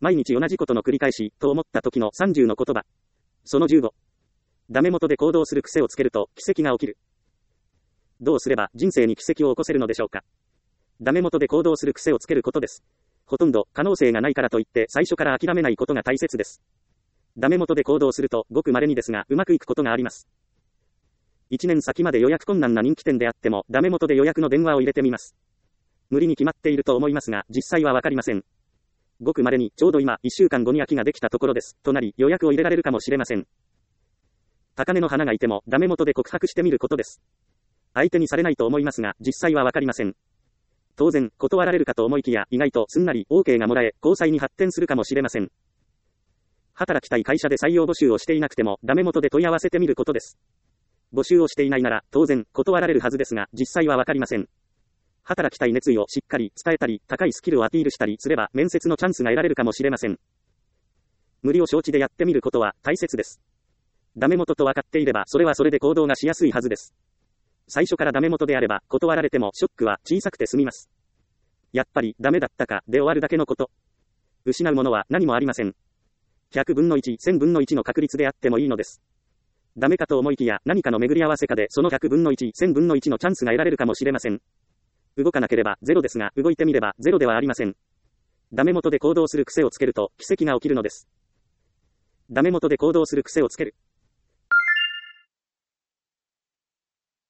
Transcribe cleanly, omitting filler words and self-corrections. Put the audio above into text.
毎日同じことの繰り返し、と思った時の30の言葉。その15。ダメ元で行動する癖をつけると、奇跡が起きる。どうすれば人生に奇跡を起こせるのでしょうか。ダメ元で行動する癖をつけることです。ほとんど可能性がないからといって最初から諦めないことが大切です。ダメ元で行動すると、ごく稀にですが、うまくいくことがあります。1年先まで予約困難な人気店であっても、ダメ元で予約の電話を入れてみます。無理に決まっていると思いますが、実際はわかりません。ごく稀に、ちょうど今、1週間後に空きができたところです。となり、予約を入れられるかもしれません。高値の花がいても、ダメ元で告白してみることです。相手にされないと思いますが、実際はわかりません。当然、断られるかと思いきや、意外とすんなり OK がもらえ、交際に発展するかもしれません。働きたい会社で採用募集をしていなくても、ダメ元で問い合わせてみることです。募集をしていないなら、当然、断られるはずですが、実際はわかりません。働きたい熱意をしっかり伝えたり、高いスキルをアピールしたりすれば、面接のチャンスが得られるかもしれません。無理を承知でやってみることは大切です。ダメ元と分かっていれば、それはそれで行動がしやすいはずです。最初からダメ元であれば、断られてもショックは小さくて済みます。やっぱりダメだったかで終わるだけのこと。失うものは何もありません。100分の1、1000分の1の確率であってもいいのです。ダメかと思いきや何かの巡り合わせかでその100分の1、1000分の1のチャンスが得られるかもしれません。動かなければゼロですが、動いてみればゼロではありません。ダメ元で行動する癖をつけると奇跡が起きるのです。ダメ元で行動する癖をつける。